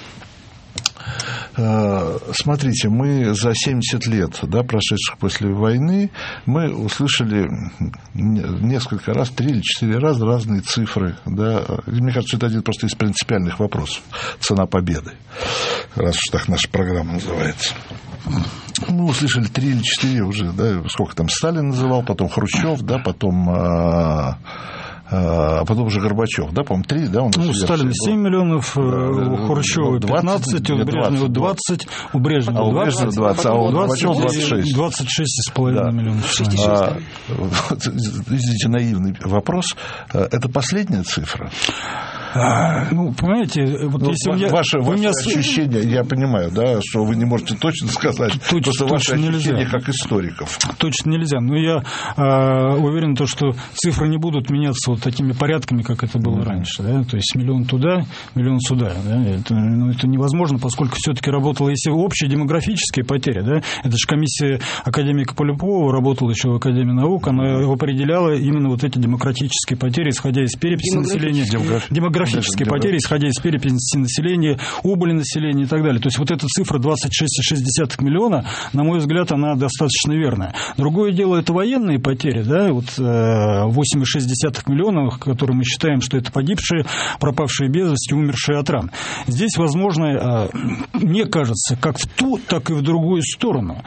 Смотрите, мы за семьдесят лет, да, прошедших после войны, мы услышали несколько раз, три или четыре раза разные цифры. Да. Мне кажется, это один просто из принципиальных вопросов. Цена победы, раз уж так наша программа называется. Мы услышали три или четыре уже, да, сколько там Сталин называл, потом Хрущев, да, потом... А потом уже Горбачев, да, по-моему, три, да? Он ну, у Сталина семь миллионов, у Хрущева пятнадцать, у Брежнева двадцать, у Брежнева двадцать, двадцать, а у Горбачева двадцать шесть. двадцать шесть с половиной миллионов. А, извините, наивный вопрос. Это последняя цифра? А, ну, понимаете, вот ну, если я, ваше, ваше меня... ощущение, я понимаю, да, что вы не можете точно сказать, Точ, просто ваше ощущение нельзя. Как историков. Точно нельзя, но я э, уверен, то, что цифры не будут меняться вот такими порядками, как это было mm-hmm. раньше, да, то есть миллион туда, миллион сюда, да? это, ну, это невозможно, поскольку все-таки работала, если общие демографические потери, да, это же комиссия академика Полюпова работала еще в Академии наук, она определяла именно вот эти демократические потери, исходя из переписи населения, демографические потери, исходя из переписи населения, убыли населения и так далее. То есть вот эта цифра двадцать шесть целых шесть десятых миллиона, на мой взгляд, она достаточно верная. Другое дело, это военные потери, да, вот восемь целых шесть десятых миллионов, которые мы считаем, что это погибшие, пропавшие без вести, умершие от ран. Здесь, возможно, мне кажется, как в ту, так и в другую сторону,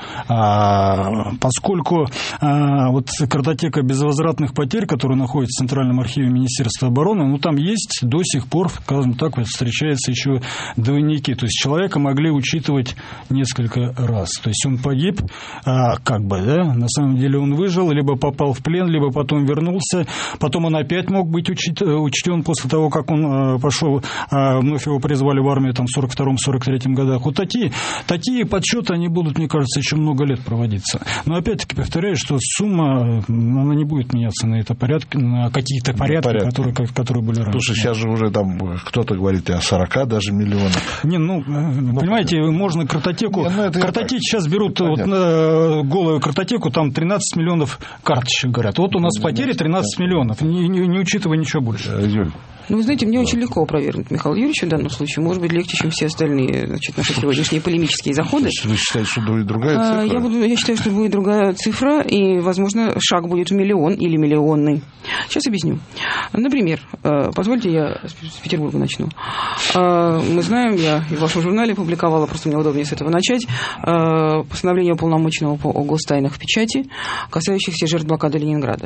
поскольку вот картотека безвозвратных потерь, которая находится в Центральном архиве Министерства обороны, ну, там есть до сих пор, скажем так, вот, встречаются еще двойники. То есть человека могли учитывать несколько раз. То есть он погиб, а, как бы, да, на самом деле он выжил, либо попал в плен, либо потом вернулся, потом он опять мог быть учит, учтен после того, как он а, пошел, а, вновь его призвали в армию там, в сорок втором — сорок третьем годах. Вот такие, такие подсчеты, они будут, мне кажется, еще много лет проводиться. Но опять-таки повторяю, что сумма, она не будет меняться на это порядке, на какие-то порядки, порядки. Которые, которые были раньше. Слушай, сейчас же уже там кто-то говорит и о сорока даже миллионах. Не, ну, ну понимаете, ну, можно картотеку... Не, ну, картотеки сейчас берут вот, на голую картотеку, там тринадцать миллионов карточек, говорят. Вот у нас ну, потери тринадцать да. миллионов, не, не, не учитывая ничего больше. Юль. Ну, вы знаете, мне да. очень легко опровергнуть Михаила Юрьевича в данном случае. Может быть, легче, чем все остальные, значит, наши сегодняшние полемические заходы. Вы считаете, что будет другая цифра? Я, буду, я считаю, что будет другая цифра, и, возможно, шаг будет в миллион или миллионный. Сейчас объясню. Например, позвольте, я с Петербурга начну. Мы знаем, я и в вашем журнале публиковала, просто мне удобнее с этого начать, постановление уполномоченного по областайнах в печати, касающихся жертв блокады Ленинграда.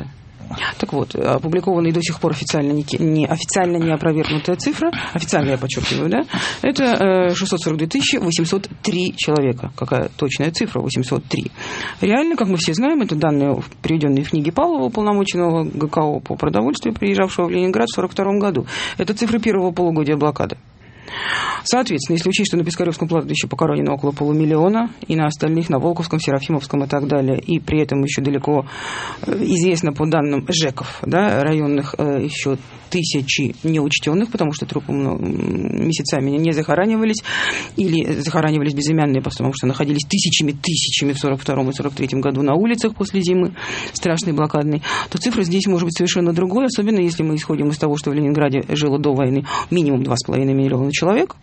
Так вот, опубликованная до сих пор официально не, не, официально не опровергнутая цифра, официально я подчеркиваю, да, это шестьсот сорок две тысячи восемьсот три человека. Какая точная цифра? восемьсот три. Реально, как мы все знаем, это данные, приведенные в книге Павлова, уполномоченного ГКО по продовольствию, приезжавшего в Ленинград в сорок втором году. Это цифры первого полугодия блокады. Соответственно, если учесть, что на Пискаревском кладбище похоронено около полумиллиона, и на остальных, на Волковском, Серафимовском и так далее, и при этом еще далеко известно по данным ЖЭКов, да, районных, еще тысячи неучтенных, потому что трупы месяцами не захоранивались, или захоранивались безымянные, потому что находились тысячами-тысячами в сорок втором и сорок третьем году на улицах после зимы страшной блокадной, то цифра здесь может быть совершенно другой, особенно если мы исходим из того, что в Ленинграде жило до войны минимум два с половиной миллиона человек,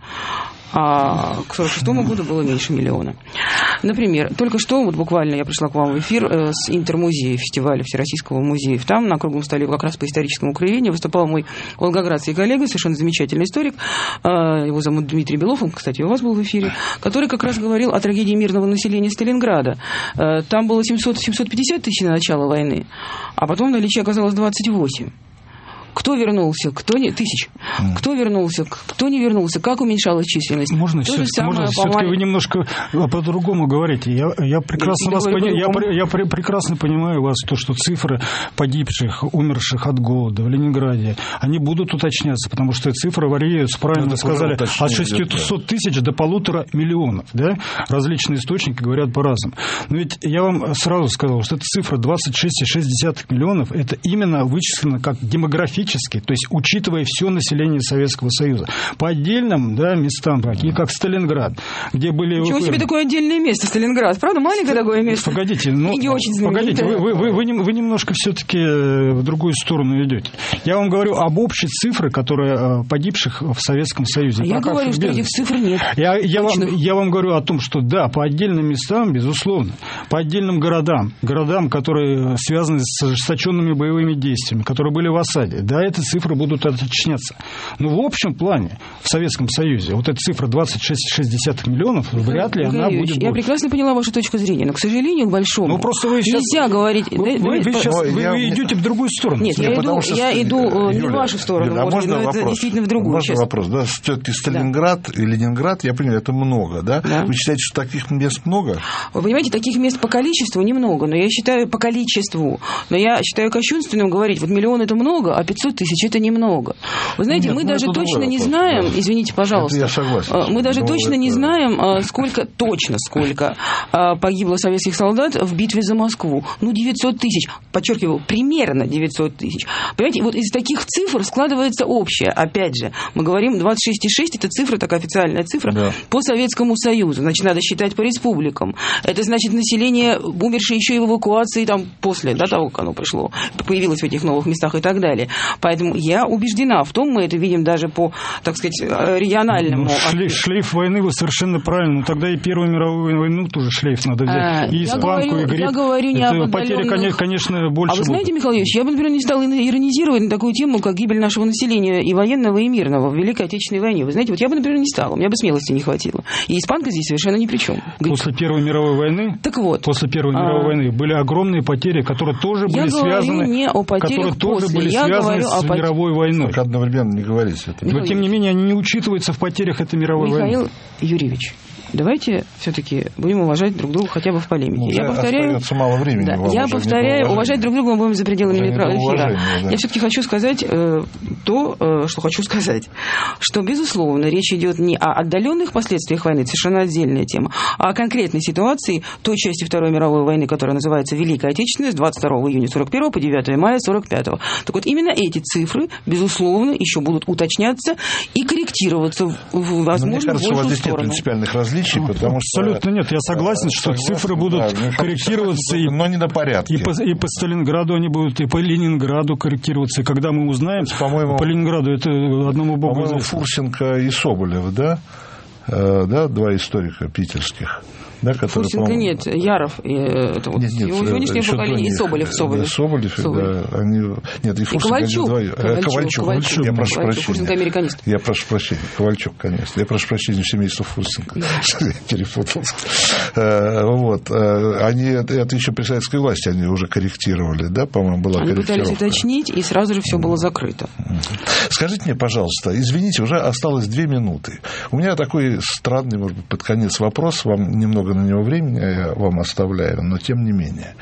а к сорок шестому году было меньше миллиона. Например, только что, вот буквально я пришла к вам в эфир э, с Интермузея, фестиваля Всероссийского музея. Там на круглом столе как раз по историческому укреплению выступал мой волгоградский коллега, совершенно замечательный историк, э, его зовут Дмитрий Белов, он, кстати, у вас был в эфире, который как раз говорил о трагедии мирного населения Сталинграда. Э, там было семьсот - семьсот пятьдесят тысяч на начало войны, а потом в наличии оказалось двадцать восемь. Кто вернулся, кто не... Тысяч. Mm. Кто вернулся, кто не вернулся, как уменьшалась численность. Можно, все, можно все-таки вы немножко по-другому говорите. Я, я, прекрасно, вас пони... я, я прекрасно понимаю вас, то, что цифры погибших, умерших от голода в Ленинграде, они будут уточняться, потому что цифры варьируются, правильно вы сказали, от шестисот тысяч до полутора миллионов. Да? Различные источники говорят по-разному. Но ведь я вам сразу сказал, что эта цифра двадцать шесть целых шесть десятых миллионов, это именно вычислено как демография, то есть учитывая все население Советского Союза. По отдельным, да, местам, такие как Сталинград, где были... Ничего себе такое отдельное место, Сталинград. Правда, маленькое такое место? Погодите, ну, не очень погодите, вы, вы, вы, вы, вы немножко все-таки в другую сторону идете. Я вам говорю об общей цифре, которая погибших в Советском Союзе. А я говорю, что этих цифр нет. Я, я, вам, я вам говорю о том, что да, по отдельным местам, безусловно, по отдельным городам, городам, которые связаны с ожесточенными боевыми действиями, которые были в осаде, да, эти цифры будут уточняться. Но в общем плане в Советском Союзе вот эта цифра двадцать шесть целых шесть десятых миллионов, вряд ли она будет больше. Я прекрасно поняла вашу точку зрения, но, к сожалению, к большому, ну, просто вы сейчас, нельзя говорить... Вы, вы, вы, сейчас, вы, я, вы идете в другую сторону. Нет, я, иду, что, я иду Юля, не в вашу сторону, Юля, может, можно но вопрос, это действительно в другую. Можно вопрос, да? Все-таки Сталинград да. и Ленинград, я понимаю, это много, да? да? Вы считаете, что таких мест много? Вы понимаете, таких мест по количеству немного, но я считаю по количеству, но я считаю кощунственным говорить, вот миллион это много, а пятьсот тысяч это немного. Вы знаете, Нет, мы даже точно не знаем, да. извините, пожалуйста, я согласен, мы даже точно это... не знаем, сколько, точно сколько погибло советских солдат в битве за Москву. Ну, девятьсот тысяч, подчеркиваю, примерно девятьсот тысяч. Понимаете, вот из таких цифр складывается общее. Опять же, мы говорим двадцать шесть целых шесть, это цифра, такая официальная цифра, да. по Советскому Союзу. Значит, надо считать по республикам. Это значит население, умершее еще и в эвакуации там, после да, того, как оно пришло, появилось в этих новых местах и так далее. Поэтому я убеждена в том, мы это видим даже по, так сказать, региональному... Ну, шлейф, шлейф войны, вы совершенно правильно. Ну, тогда и Первую мировую войну тоже шлейф надо взять. А, и испанку, и грек. Я говорю не об потери, конечно, больше. А вы знаете, Михаил Юрьевич, я бы, например, не стала иронизировать на такую тему, как гибель нашего населения и военного, и мирного в Великой Отечественной войне. Вы знаете, вот я бы, например, не стала. У меня бы смелости не хватило. И испанка здесь совершенно ни при чем. После Первой мировой войны? Так вот. После Первой мировой а... войны были огромные потери, которые тоже я были связаны... не о потерях которые тоже после. были я связаны с о мировой войной. Одновременно не говорите это. Но, тем не менее, они не учитываются в потерях этой мировой Михаил войны. Михаил Юрьевич, давайте все-таки будем уважать друг друга хотя бы в полемике. Ну, я повторяю, мало времени. Да, я повторяю, уважать друг друга мы будем за пределами эфира. Да. Я все-таки хочу сказать э, то, э, что хочу сказать, что, безусловно, речь идет не о отдаленных последствиях войны, это совершенно отдельная тема, а о конкретной ситуации той части Второй мировой войны, которая называется Великая Отечественная, с двадцать второго июня сорок первого по девятое мая сорок пятого. Так вот, именно эти цифры, безусловно, еще будут уточняться и корректироваться в, в возможно, мне кажется, большую у вас здесь сторону. Нет принципиальных различий, потому что... Абсолютно нет. Я согласен, что согласен, цифры будут да, корректироваться, и, но не на порядке. И по, и по Сталинграду они будут, и по Ленинграду корректироваться. И когда мы узнаем, по-моему, по Ленинграду это одному богу по-моему, известно. Фурсенко и Соболев, да? Э, да, два историка питерских. да, который, Фурсенко нет, Яров. Это вот нет, нет, его сегодняшнее поколение, и Соболев. Соболев, да, Соболев, Соболев. Да, они, нет, и, и Ковальчук. Ковальчук, Ковальчук, Ковальчук. Я прошу Ковальчук, прощения. Фурсенко американист. Я прошу прощения. Ковальчук, конечно. Я прошу прощения семейства Фурсенко. Перепутался. Вот. Они это еще при советской власти они уже корректировали, да, по-моему, была они корректировка. Они пытались уточнить, и сразу же все было закрыто. Скажите мне, пожалуйста, извините, уже осталось две минуты. У меня такой странный, может быть, под конец вопрос. Вам немного на него времени я вам оставляю, но тем не менее.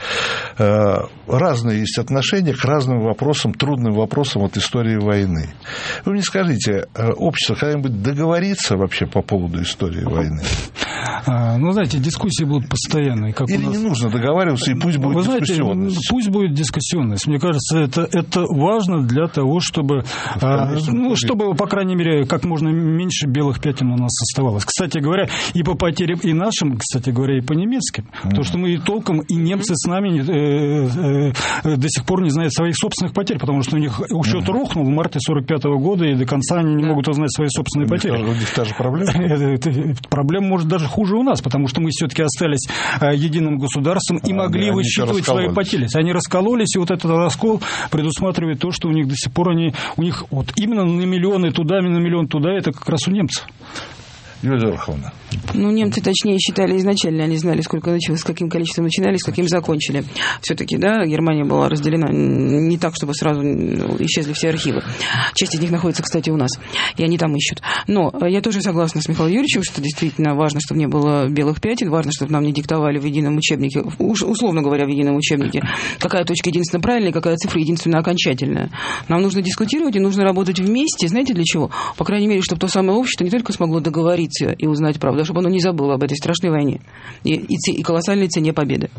Разные есть отношения к разным вопросам, трудным вопросам от истории войны. Вы мне скажите, общество когда-нибудь договорится вообще по поводу истории войны? Ну, знаете, дискуссии будут постоянные. Как Или у нас... не нужно договариваться, и пусть будет Вы знаете, дискуссионность? Пусть будет дискуссионность. Мне кажется, это, это важно для того, чтобы, а, ну, чтобы, по крайней мере, как можно меньше белых пятен у нас оставалось. Кстати говоря, и по потерям, и нашим, кстати говоря, и по немецким. Mm-hmm. Потому что мы и толком, и немцы с нами э, э, до сих пор не знают своих собственных потерь, потому что у них учет mm-hmm. рухнул в марте сорок пятого года, и до конца они не могут узнать свои собственные у потери. У них та же проблема? Проблема может даже хуже у нас, потому что мы все-таки остались единым государством и могли высчитывать свои потери. Они раскололись, и вот этот раскол предусматривает то, что у них до сих пор они, у них вот именно на миллионы туда, на миллион туда, это как раз у немцев. Юлия Верховна. Ну, немцы, точнее, считали изначально, они знали, сколько началось, с каким количеством начинали, с каким закончили. Все-таки, да, Германия была разделена не так, чтобы сразу исчезли все архивы. Часть из них находится, кстати, у нас, и они там ищут. Но я тоже согласна с Михаилом Юрьевичем, что действительно важно, чтобы не было белых пятен, важно, чтобы нам не диктовали в едином учебнике, условно говоря, в едином учебнике, какая точка единственно правильная, какая цифра единственно окончательная. Нам нужно дискутировать и нужно работать вместе. Знаете, для чего? По крайней мере, чтобы то самое общество не только смогло договориться и узнать правду, чтобы оно не забыло об этой страшной войне и, и, и колоссальной цене победы.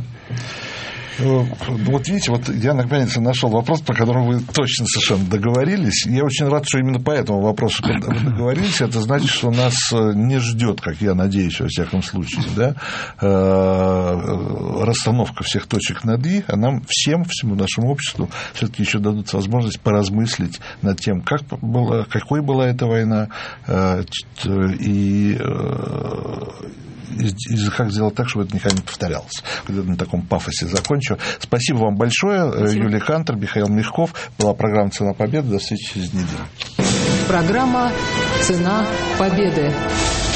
Вот видите, вот я наконец нашел вопрос, по которому вы точно совершенно договорились. Я очень рад, что именно по этому вопросу вы договорились. Это значит, что нас не ждет, как я надеюсь, во всяком случае, да, расстановка всех точек над «и», а нам всем, всему нашему обществу все-таки еще дадут возможность поразмыслить над тем, как была, какой была эта война и и как сделать так, чтобы это никогда не повторялось. Вот на таком пафосе закончу. Спасибо вам большое. Спасибо. Юлия Кантер, Михаил Мягков. Была программа «Цена победы». До встречи через неделю. Программа «Цена победы».